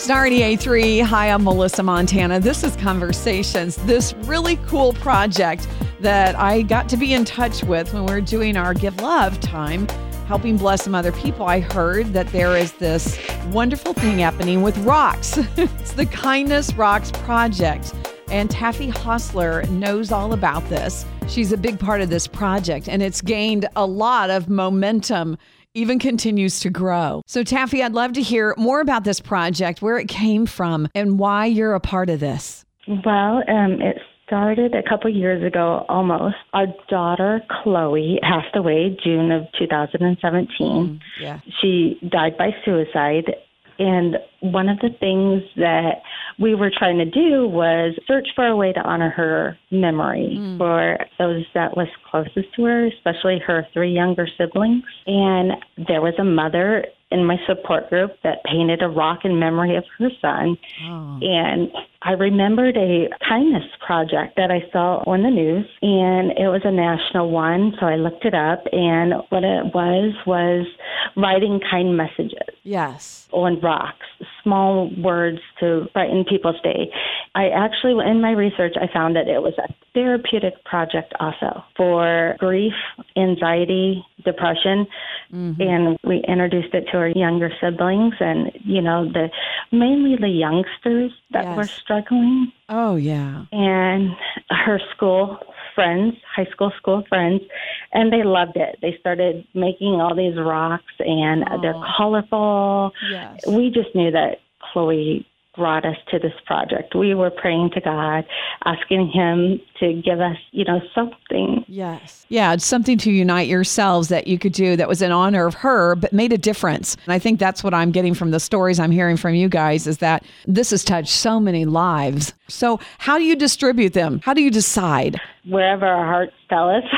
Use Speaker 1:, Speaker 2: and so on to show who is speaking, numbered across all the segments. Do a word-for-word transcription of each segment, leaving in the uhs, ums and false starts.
Speaker 1: Star eighty-eight point three. Hi, I'm Melissa Montana. This is Conversations, this really cool project that I got to be in touch with when we were doing our Give Love time, helping bless some other people. I heard that there is this wonderful thing happening with rocks. It's the Kindness Rocks Project. And Taffy Hostler knows all about this. She's a big part of this project, and it's gained a lot of momentum, even continues to grow. So Taffy, I'd love to hear more about this project, where it came from, and why you're a part of this.
Speaker 2: Well, um, it started a couple years ago, almost. Our daughter, Chloe, passed away June of two thousand seventeen.
Speaker 1: Mm, yeah.
Speaker 2: She died by suicide. And one of the things that we were trying to do was search for a way to honor her memory mm. for those that was closest to her, especially her three younger siblings. And there was a mother in my support group that painted a rock in memory of her son. Oh. And I remembered a kindness project that I saw on the news, and it was a national one, so I looked it up, and what it was was writing kind messages.
Speaker 1: Yes.
Speaker 2: On rocks, small words to brighten people's day. I actually, in my research, I found that it was a therapeutic project also for grief, anxiety, depression, mm-hmm. and we introduced it to our younger siblings and, you know, the mainly the youngsters that yes. were struggling.
Speaker 1: Oh, yeah.
Speaker 2: And her school friends, high school school friends, and they loved it. They started making all these rocks, and oh. they're colorful.
Speaker 1: Yes.
Speaker 2: We just knew that Chloe brought us to this project. We were praying to God, asking him to give us, you know, something.
Speaker 1: Yes. Yeah, it's something to unite yourselves that you could do that was in honor of her, but made a difference. And I think that's what I'm getting from the stories I'm hearing from you guys, is that this has touched so many lives. So how do you distribute them? How do you decide?
Speaker 2: Wherever our hearts tell us.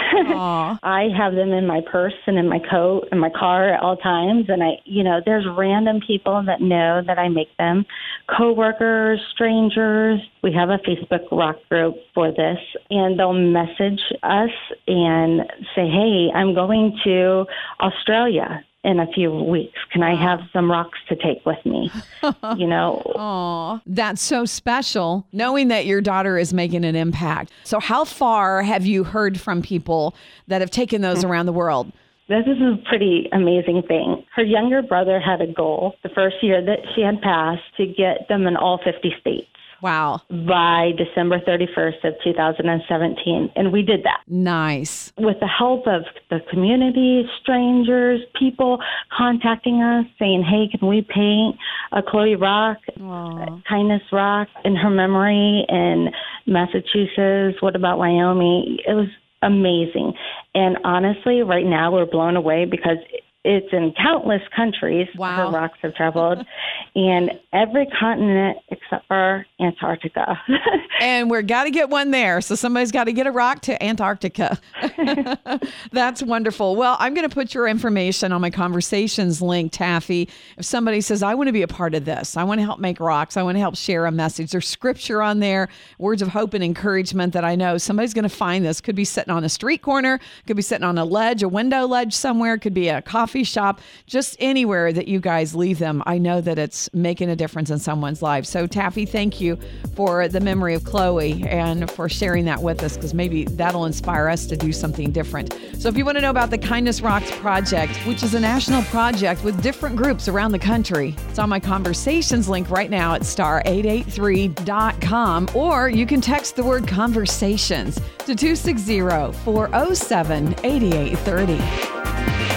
Speaker 2: I have them in my purse and in my coat and my car at all times. And I, you know, there's random people that know that I make them. Coworkers, strangers. We have a Facebook rock group for this, and they'll message us and say, hey, I'm going to Australia in a few weeks. Can I have some rocks to take with me? You know?
Speaker 1: Oh, that's so special, knowing that your daughter is making an impact. So how far have you heard from people that have taken those around the world?
Speaker 2: This is a pretty amazing thing. Her younger brother had a goal the first year that she had passed to get them in all fifty states.
Speaker 1: Wow.
Speaker 2: By December thirty-first of two thousand seventeen. And we did that.
Speaker 1: Nice.
Speaker 2: With the help of the community, strangers, people contacting us saying, hey, can we paint a Chloe rock, a kindness rock in her memory in Massachusetts? What about Wyoming? It was amazing. And honestly, right now we're blown away because it's in countless countries.
Speaker 1: Wow.
Speaker 2: Her rocks have traveled. And every continent except for Antarctica.
Speaker 1: And we're got to get one there. So somebody's got to get a rock to Antarctica. That's wonderful. Well, I'm going to put your information on my Conversations link, Taffy. If somebody says, I want to be a part of this, I want to help make rocks, I want to help share a message, there's scripture on there, words of hope and encouragement that I know somebody's going to find this. Could be sitting on a street corner, could be sitting on a ledge, a window ledge somewhere, could be a coffee shop, just anywhere that you guys leave them. I know that it's making a difference in someone's life. So Taffy, thank you for the memory of Chloe and for sharing that with us, because maybe that'll inspire us to do something different. So if you want to know about the Kindness Rocks Project, which is a national project with different groups around the country, it's on my Conversations link right now at star eight eight three dot com, or you can text the word Conversations to two six zero, four oh seven, eight eight three oh.